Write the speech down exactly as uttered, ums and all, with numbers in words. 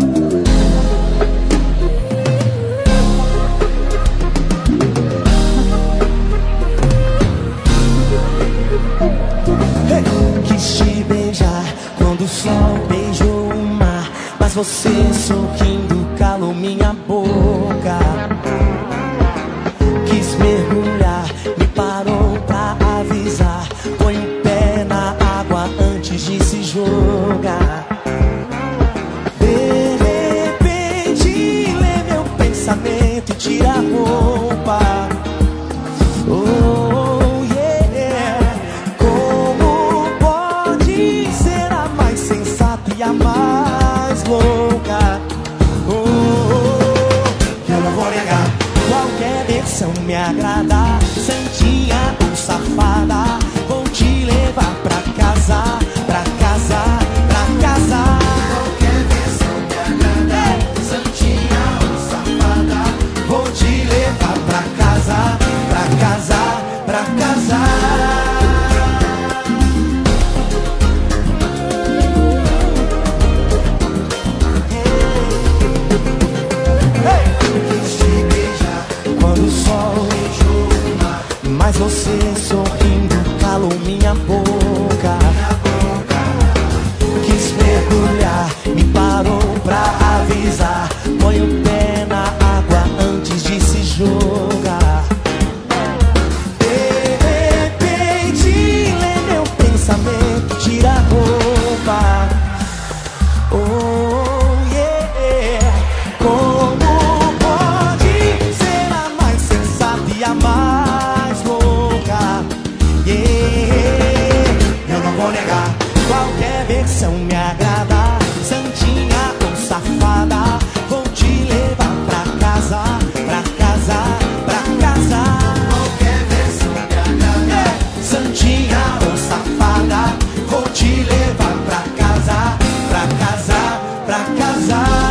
Quis te beijar quando o sol beijou o mar, mas você sorrindo calou minha boca. Quis mergulhar, me parou pra avisar, põe o pé na água antes de se jogar. De repente lê meu pensamento e tira a roupa. Oh, yeah. Como pode ser a mais sensata e a mais louca? Oh, eu não vou negar, qualquer versão me agrada. Santinha ou safada, vou te levar pra casa, pra casa, pra casa. Qualquer versão me agrada. Santinha ou safada, vou te levar pra casa, pra casa, pra casa. Quis te beijar quando o sol beijou o mar, mas você sorrindo calou minha boca. Quis mergulhar, me parou pra avisar, põe o pé na água antes de se jogar. De repente lê meu pensamento, tira a roupa. Oh, yeah. Como pode ser a mais sensata e a mais louca? Yeah. Eu não vou negar, qualquer versão me agrada. Santinha ou safada, vou te levar pra casa, pra casa, pra casa. Qualquer versão me agrada. Santinha ou safada, vou te levar pra casa, pra casa, pra casa.